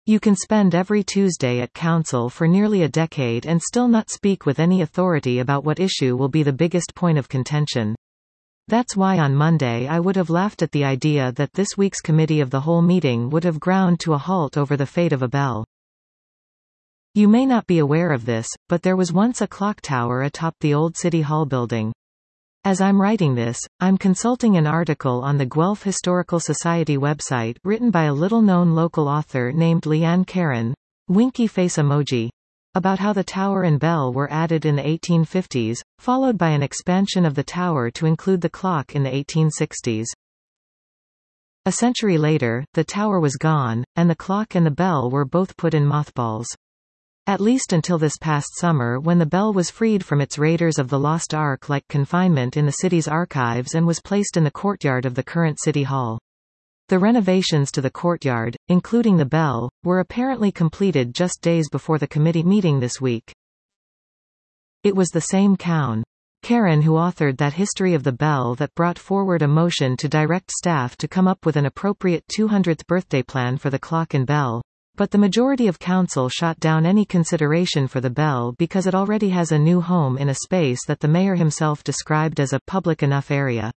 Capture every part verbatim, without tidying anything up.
You can spend every Tuesday at council for nearly a decade and still not speak with any authority about what issue will be the biggest point of contention. That's why on Monday I would have laughed at the idea that this week's committee of the whole meeting would have ground to a halt over the fate of a bell. You may not be aware of this, but there was once a clock tower atop the old City Hall building. As I'm writing this, I'm consulting an article on the Guelph Historical Society website written by a little-known local author named Leanne Caron, winky face emoji, about how the tower and bell were added in the eighteen fifties, followed by an expansion of the tower to include the clock in the eighteen sixties. A century later, the tower was gone, and the clock and the bell were both put in mothballs. At least until this past summer, when the bell was freed from its Raiders of the Lost Ark-like confinement in the city's archives and was placed in the courtyard of the current City Hall. The renovations to the courtyard, including the bell, were apparently completed just days before the committee meeting this week. It was the same Caron Caron who authored that history of the bell that brought forward a motion to direct staff to come up with an appropriate two hundredth birthday plan for the clock and bell. But the majority of council shot down any consideration for the bell because it already has a new home in a space that the mayor himself described as a public enough area.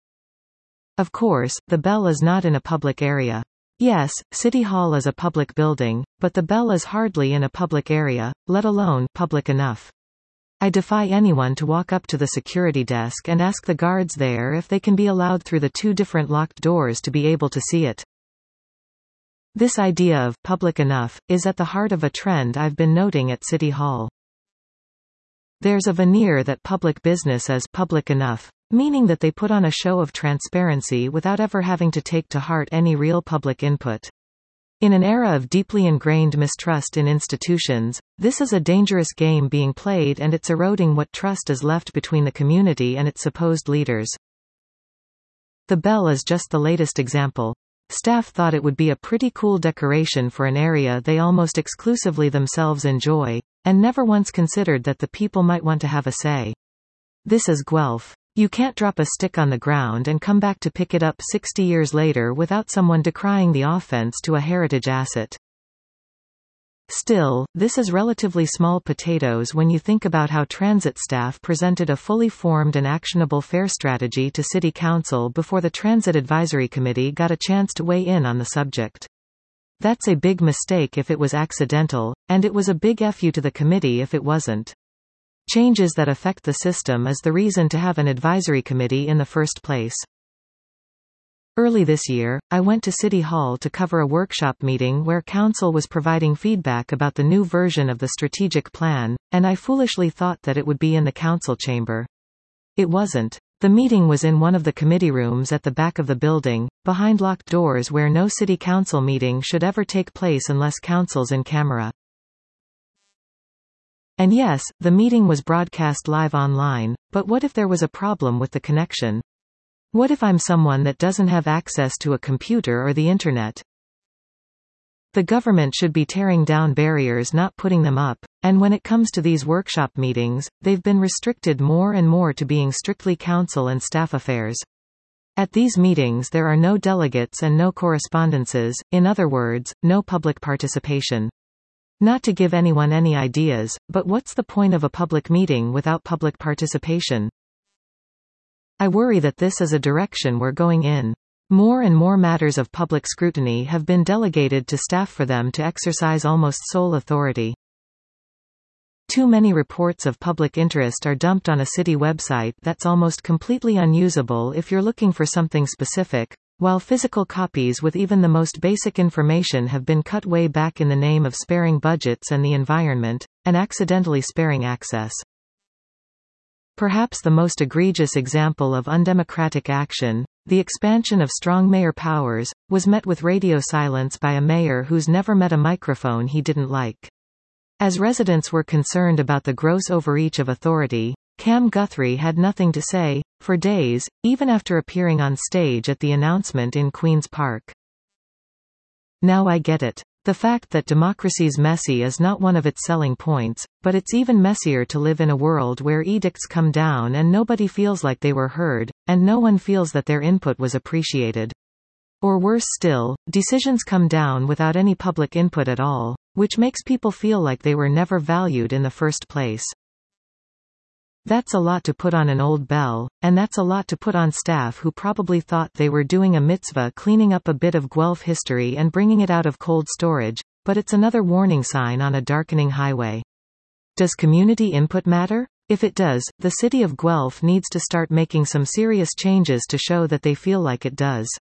Of course, the bell is not in a public area. Yes, City Hall is a public building, but the bell is hardly in a public area, let alone public enough. I defy anyone to walk up to the security desk and ask the guards there if they can be allowed through the two different locked doors to be able to see it. This idea of public enough is at the heart of a trend I've been noting at City Hall. There's a veneer that public business is public enough, meaning that they put on a show of transparency without ever having to take to heart any real public input. In an era of deeply ingrained mistrust in institutions, this is a dangerous game being played, and it's eroding what trust is left between the community and its supposed leaders. The bell is just the latest example. Staff thought it would be a pretty cool decoration for an area they almost exclusively themselves enjoy, and never once considered that the people might want to have a say. This is Guelph. You can't drop a stick on the ground and come back to pick it up sixty years later without someone decrying the offense to a heritage asset. Still, this is relatively small potatoes when you think about how transit staff presented a fully formed and actionable fare strategy to City Council before the Transit Advisory Committee got a chance to weigh in on the subject. That's a big mistake if it was accidental, and it was a big F U to the committee if it wasn't. Changes that affect the system is the reason to have an advisory committee in the first place. Early this year, I went to City Hall to cover a workshop meeting where Council was providing feedback about the new version of the strategic plan, and I foolishly thought that it would be in the Council chamber. It wasn't. The meeting was in one of the committee rooms at the back of the building, behind locked doors where no City Council meeting should ever take place unless Council's in camera. And yes, the meeting was broadcast live online, but what if there was a problem with the connection? What if I'm someone that doesn't have access to a computer or the internet? The government should be tearing down barriers, not putting them up, and when it comes to these workshop meetings, they've been restricted more and more to being strictly council and staff affairs. At these meetings there are no delegates and no correspondences, in other words, no public participation. Not to give anyone any ideas, but what's the point of a public meeting without public participation? I worry that this is a direction we're going in. More and more matters of public scrutiny have been delegated to staff for them to exercise almost sole authority. Too many reports of public interest are dumped on a city website that's almost completely unusable if you're looking for something specific, while physical copies with even the most basic information have been cut way back in the name of sparing budgets and the environment, and accidentally sparing access. Perhaps the most egregious example of undemocratic action, the expansion of strong mayor powers, was met with radio silence by a mayor who's never met a microphone he didn't like. As residents were concerned about the gross overreach of authority, Cam Guthrie had nothing to say, for days, even after appearing on stage at the announcement in Queen's Park. Now I get it. The fact that democracy's messy is not one of its selling points, but it's even messier to live in a world where edicts come down and nobody feels like they were heard, and no one feels that their input was appreciated. Or worse still, decisions come down without any public input at all, which makes people feel like they were never valued in the first place. That's a lot to put on an old bell, and that's a lot to put on staff who probably thought they were doing a mitzvah cleaning up a bit of Guelph history and bringing it out of cold storage, but it's another warning sign on a darkening highway. Does community input matter? If it does, the city of Guelph needs to start making some serious changes to show that they feel like it does.